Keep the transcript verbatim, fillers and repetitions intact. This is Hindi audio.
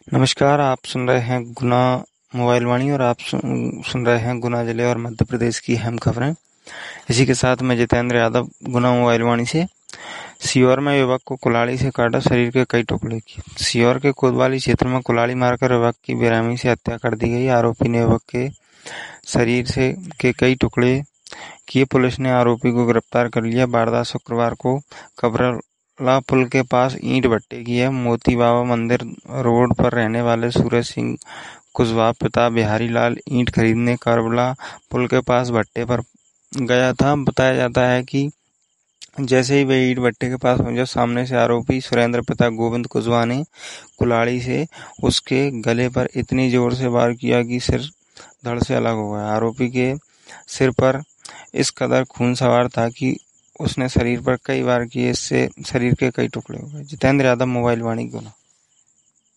नमस्कार, आप सुन रहे हैं गुना मोबाइल वाणी और आप सुन, सुन रहे हैं गुना जिले और मध्य प्रदेश की अहम खबरें। इसी के साथ मैं जितेंद्र यादव, गुना मोबाइल वाणी से। सीहोर में युवक को कुल्हाड़ी से काटा, शरीर के कई टुकड़े किए। सीहोर के कोतवाली क्षेत्र में कुल्हाड़ी मारकर युवक की बेरहमी से हत्या कर दी गई। आरोपी ने युवक के शरीर से के कई टुकड़े किए। पुलिस ने आरोपी को गिरफ्तार कर लिया। वारदात शुक्रवार को कबरला पुल के पास ईंट भट्टे की है। मोती बाबा मंदिर रोड पर रहने वाले सूरज सिंह कुशवाहा पिता बिहारी लाल ईंट खरीदने करबला पुल के पास भट्टे पर गया था। बताया जाता है कि जैसे ही वे ईंट भट्टे के पास पहुंचा, सामने से आरोपी सुरेंद्र पिता गोविंद कुशवाहा ने कुल्हाड़ी से उसके गले पर इतनी जोर से वार किया कि सिर धड़ से अलग हो गया। आरोपी के सिर पर इस कदर खून सवार था कि उसने शरीर पर कई वार किए। इससे शरीर के कई टुकड़े हो गए। जितेंद्र यादव, मोबाइल वाणी, गुना।